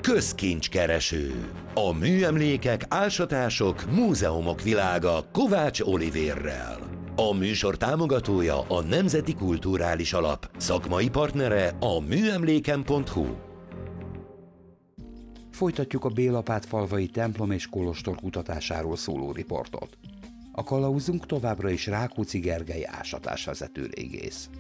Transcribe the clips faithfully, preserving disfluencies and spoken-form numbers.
Közkincskereső. A műemlékek, ásatások, múzeumok világa Kovács Olivérrel. A műsor támogatója a Nemzeti Kulturális Alap, szakmai partnere a műemléken pont hu. Folytatjuk a Bélapátfalvai templom és kolostor kutatásáról szóló riportot. A kalauzunk továbbra is Rákóczi Gergely ásatásvezető régész.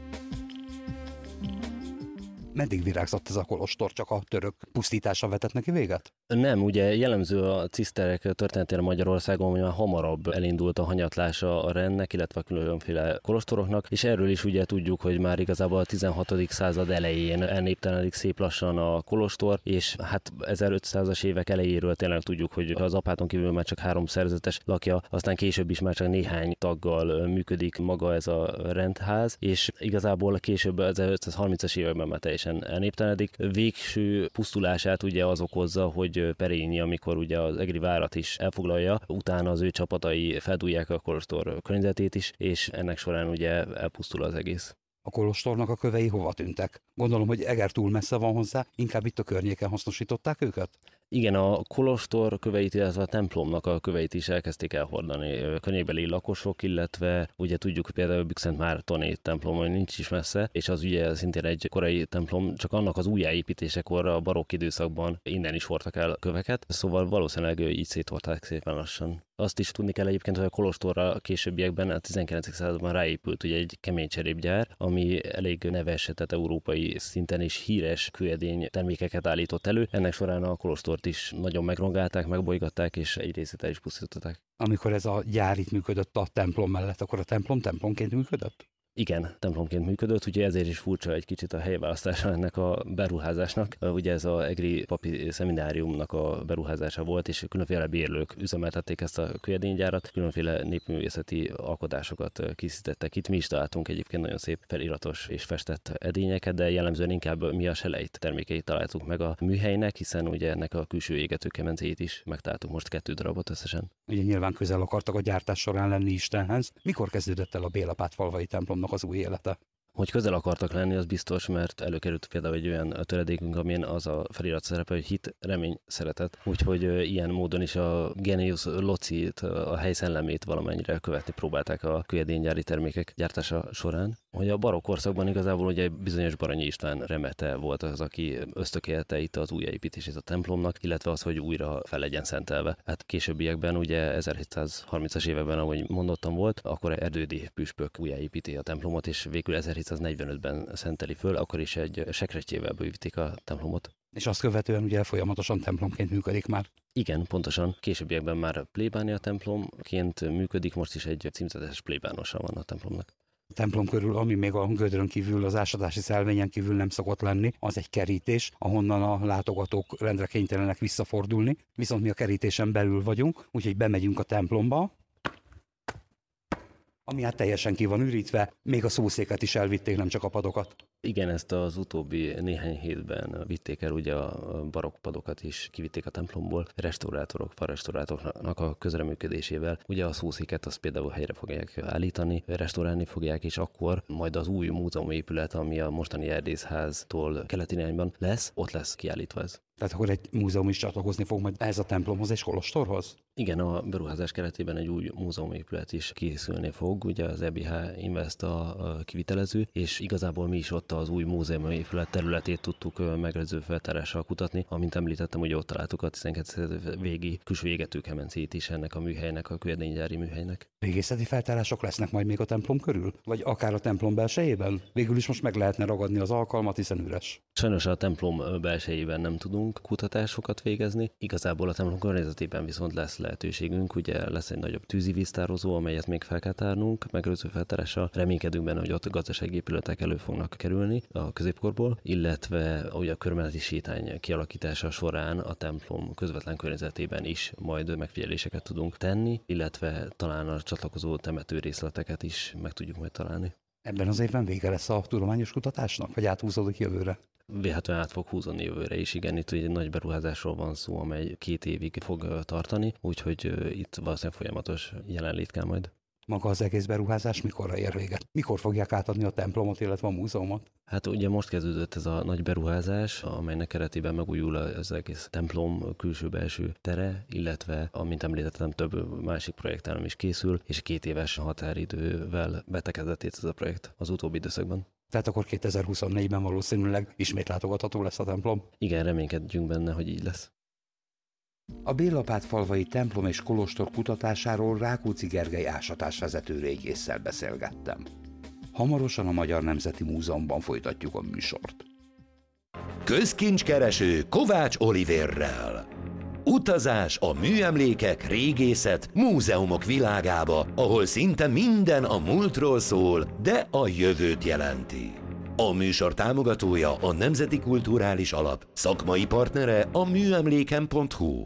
Meddig virágzott ez a kolostor, csak a török pusztítása vetett neki véget? Nem, ugye jellemző a ciszterek történetére Magyarországon, hogy már hamarabb elindult a hanyatlása a rendnek, illetve a különféle kolostoroknak, és erről is ugye tudjuk, hogy már igazából a tizenhatodik század elején elnéptelenik szép lassan a kolostor, és hát ezerötszázas évek elejéről tényleg tudjuk, hogy az apáton kívül már csak három szerzetes lakja, aztán később is már csak néhány taggal működik maga ez a rendház, és igazából később ezerötszázharmincas években már teljesen elnéptelenedik. Végső pusztulását ugye az okozza, hogy Perényi, amikor ugye az egri várat is elfoglalja, utána az ő csapatai feldúlják a kolostor környezetét is, és ennek során ugye elpusztul az egész. A kolostornak a kövei hova tűntek? Gondolom, hogy Eger túl messze van hozzá, inkább itt a környéken hasznosították őket? Igen, a kolostor köveit, illetve a templomnak a köveit is elkezdték elhordani környékbeli lakosok, illetve ugye tudjuk például Bükszent Mártoni templom, hogy nincs is messze, és az ugye szintén egy korai templom, csak annak az újjáépítésekor a barokk időszakban innen is hordtak el köveket, szóval valószínűleg így széthordták szépen lassan. Azt is tudni kell egyébként, hogy a kolostorra későbbiekben, a tizenkilencedik században ráépült ugye egy keménycserépgyár, ami elég neves, tehát európai szinten is híres kőedény termékeket állított elő. Ennek során a kolostort is nagyon megrongálták, megbolygatták, és egy részét el is pusztították. Amikor ez a gyár itt működött a templom mellett, akkor a templom templomként működött? Igen, templomként működött, ugye ezért is furcsa egy kicsit a helyválasztása ennek a beruházásnak. Ugye ez az egri papi szemináriumnak a beruházása volt, és különféle bérlők üzemeltették ezt a kőedénygyárat, különféle népművészeti alkotásokat készítettek itt. Mi is találtunk egyébként nagyon szép feliratos és festett edényeket, de jellemzően inkább mi a selejt termékeit találtuk meg a műhelynek, hiszen ugye ennek a külső égetőkemencéjét is megtaláltuk most kettő darabot összesen. Ugye nyilván közel akartak a gyártás során lenni Istenhez. Mikor kezdődött el a Bélapátfalvai templomnak az új élete? Hogy közel akartak lenni, az biztos, mert előkerült például egy olyan töredékünk, amin az a felirat szerepe, hogy hit, remény, szeretet. Úgyhogy ilyen módon is a Genius Locit, a hely szellemét valamennyire követni próbálták a kőedénygyári termékek gyártása során. Hogy a barokk korszakban igazából ugye bizonyos Baranyi István remete volt az, aki ösztökélte itt az újjáépítését a templomnak, illetve az, hogy újra fel legyen szentelve. Hát későbbiekben, ugye ezerhétszázharmincas években, ahogy mondottam volt, akkor Erdődy püspök újjáépíti a templomot, és végül ezerhétszáznegyvenötben szenteli föl, akkor is egy sekretyével bővítik a templomot. És azt követően ugye folyamatosan templomként működik már. Igen, pontosan. Későbbiekben már plébánia templomként működik, most is egy címzetes plébánosa van a templomnak. A templom körül, ami még a gödrön kívül, az ásatási szelvényen kívül nem szokott lenni, az egy kerítés, ahonnan a látogatók rendre kénytelenek visszafordulni. Viszont mi a kerítésen belül vagyunk, úgyhogy bemegyünk a templomba, ami hát teljesen ki van ürítve, még a szószéket is elvitték, nem csak a padokat. Igen, ezt az utóbbi néhány hétben vitték el, ugye a barokk padokat is kivitték a templomból, restaurátorok, falrestaurátoroknak a közreműködésével. Ugye a szószéket azt például helyre fogják állítani, restaurálni fogják, és akkor majd az új múzeumépület, ami a mostani erdészháztól keleti irányban lesz, ott lesz kiállítva ez. Tehát akkor egy múzeum is csatlakozni fog majd ehhez a templomhoz és kolostorhoz? Igen, a beruházás keretében egy új múzeumépület is készülni fog, ugye az e bé há Invest a kivitelező, és igazából mi is ott az új múzeumépület területét tudtuk megelőző feltárással kutatni. Amint említettem, ugye ott találtuk a tizenkilencedik végi külső égetőkemencét is ennek a műhelynek, a kőedénygyári műhelynek. Régészeti feltárások lesznek majd még a templom körül? Vagy akár a templom belsejében? Végül is most meg lehetne ragadni az alkalmat, hiszen üres. Sajnos a templom belsejében nem tudunk kutatásokat végezni. Igazából a templom környezetében viszont lesz lehetőségünk, ugye lesz egy nagyobb tűzivíztározó, amelyet még fel kell tárnunk, megelőző feltárással. Reménykedünk benne, hogy ott gazdasági épületek elő fognak kerülni a középkorból, illetve ugye a körmeneti sétány kialakítása során a templom közvetlen környezetében is majd megfigyeléseket tudunk tenni, illetve talán a csatlakozó temető részleteket is meg tudjuk majd találni. Ebben az évben vége lesz a tudományos kutatásnak, vagy áthúzódik jövőre? Véletlenül át fog húzódni jövőre is, igen, itt egy nagy beruházásról van szó, amely két évig fog tartani, úgyhogy itt valószínűleg folyamatos jelenlét kell majd. Maga az egész beruházás mikorra ér véget? Mikor fogják átadni a templomot, illetve a múzeumot? Hát ugye most kezdődött ez a nagy beruházás, amelynek keretében megújul az egész templom külső-belső tere, illetve, amint említettem, több másik projektálom is készül, és két éves határidővel betekedett ez a projekt az utóbbi időszakban. Tehát akkor kétezer-huszonnégyben valószínűleg ismét látogatható lesz a templom? Igen, reménykedjünk benne, hogy így lesz. A Bélapát-falvai templom és kolostor kutatásáról Rákóczi Gergely ásatásvezető régésszel beszélgettem. Hamarosan a Magyar Nemzeti Múzeumban folytatjuk a műsort. Közkincskereső Kovács Olivérrel. Utazás a műemlékek, régészet, múzeumok világába, ahol szinte minden a múltról szól, de a jövőt jelenti. A műsor támogatója a Nemzeti Kulturális Alap, szakmai partnere a műemléken pont hu.